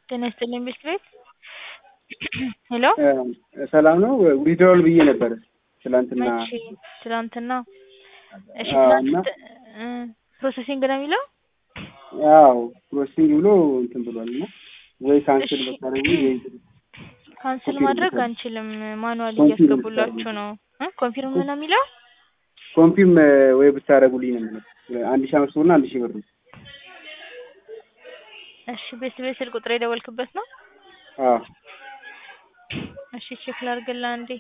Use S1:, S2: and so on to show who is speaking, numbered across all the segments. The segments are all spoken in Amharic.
S1: ጤና ይስጥልኝ ቤት ሄሎ
S2: ሰላም ነው። ዊዝድሮል ብዬ ነበር ትላንትና።
S1: መቼ? ትላንትና። እሺ
S2: አዎ።
S1: ትላንት ፕሮሰሲንግ ነው የሚለው?
S2: አዎ ፕሮሰሲንግ ብሎ እንትን ብሏልና ወይ ካንስል በታረጉ ወይ
S1: ካንስል ማድረግ አንችልም። ማኑዋሊ
S2: ኮንፊርም
S1: እያስገቡላችሁ ነው። ኮንፊርም ነው የሚለው?
S2: ኮንፊርም ወይ ብታረጉልኝ ነው የሚለው። 1500 ብርና 1000 ብር ነው።
S1: እሺ ስልክ ቁጥር የደወልክበት ነው?
S2: አዎ።
S1: እሺ ቼክ ላድርግልህ አንዴ።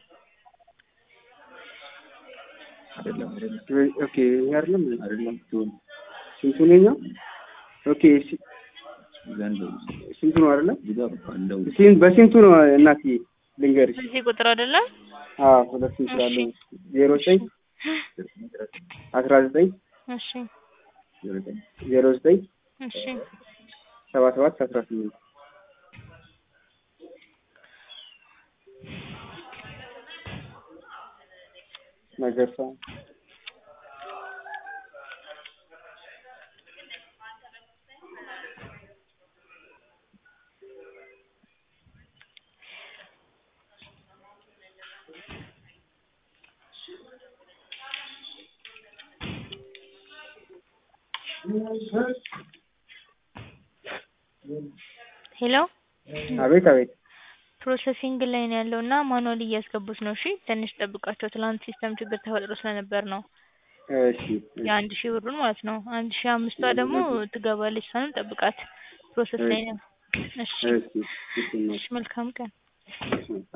S2: ኦኬ አይደለም ስንቱ ነው? ኦኬ ስንቱ ነው አይደለም? በስንቱ ነው እናትዬ ልንገርሽ።
S1: እዚህ ቁጥር አይደለም?
S2: አዎ ሁለቱም ስላለው 09 19
S1: እሺ
S2: 09
S1: እሺ
S2: 77 18 ነገርሳ
S1: ሄሎ
S2: አቤት አቤት።
S1: ፕሮሰሲንግ ላይ ነው ያለውና ማኑዋሊ እያስገቡት ነው። እሺ ትንሽ ጠብቃቸው። ትላንት ሲስተም ችግር ተፈጥሮ ስለነበር ነው።
S2: እሺ
S1: የ1000 ብሩን ማለት ነው። 1500 ደግሞ ትገባለች። እሷንም ጠብቃት። ፕሮሰስ ላይ ነው። እሺ መልካም ቀን።